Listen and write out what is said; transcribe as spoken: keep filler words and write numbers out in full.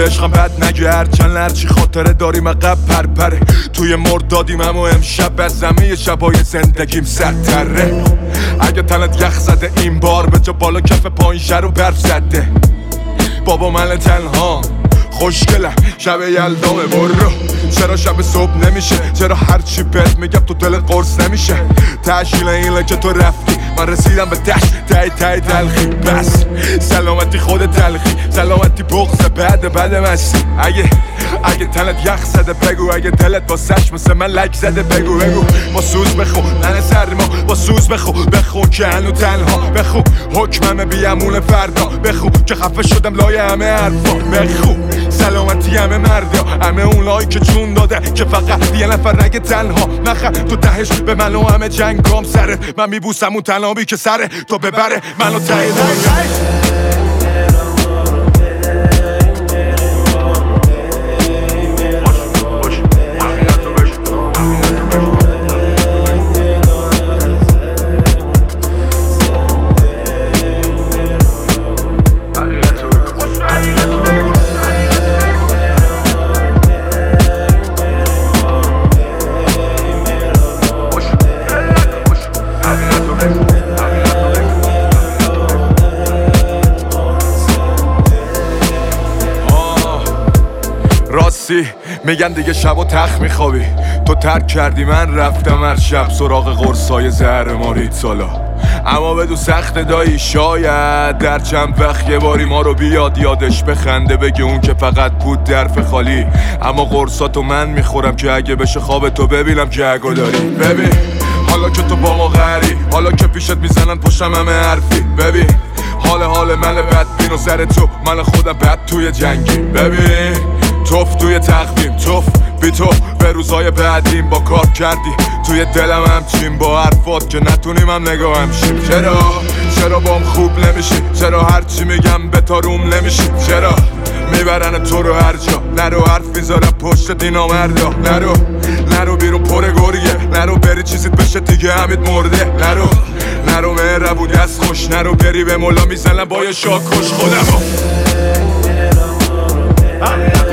عشقم بد نگه چند هرچی خاطره داریم عقب پرپره توی مردادیم اما امشب از همه شبای زندگیم سرتره اگه تنت یخ زده این بار به جا بالا کف پایین شر و برف زده بابا من تنها خوشگلم شب یلدامه برو چرا شب صبح نمیشه چرا هرچی بهت میگم تو دلت قرص نمیشه تشکیل اینه که تو رفتی من رسیدم به تش تای تای تلخی بس سلامتی خود تلخی سلامتی بغض بعد بعد مستی اگه اگه تنت یخ زده بگو اگه دلت با سش مثل من لک زده بگو بگو با سوز بخون ننه سرما با سوز بخون بخون که هنو تنها بخون حکمم بیامون فردا بخون که خفه شدم لای همه حرفا بخون سلامتی همه مردا همه اونایی که چون داده که فقط یه نفر نگه تنها نخر تو دهش به من و همه جنگام سره من میبوسم اون تنابی که سره تو ببره منو تایی میگن دیگه شب و تخت میخوابی تو ترک کردی من رفتم هر شب سراغ قرصای زهر مارید سالا اما بدو سخت دایی شاید در چند وقت یه باری ما رو بیاد یادش بخنده بگه اون که فقط بود درف خالی اما قرصاتو من میخورم که اگه بشه خواب تو ببینم که اگه داری ببین حالا که تو با ما غری حالا که پیشت میزنن پشتم همه حرفی ببین حال حال من بدبین و سر تو من خودم بد توی جنگی ببین توف توی تقویم توف بی تو به روزای بعدیم با کار کردی توی دلم همچین با حرفات که نتونیم هم نگاه همشیم چرا چرا بام خوب نمیشی چرا هرچی میگم به تاروم نمیشی چرا میبرن تو رو هر جا نرو حرف میذارم پشت دینا مردا نرو نرو بیرون پر گریه نرو بری چیزیت بشه دیگه همید مرده نرو نرو مهربونی از خوش نرو بری به مولا میزنم با یه شاکش خودمو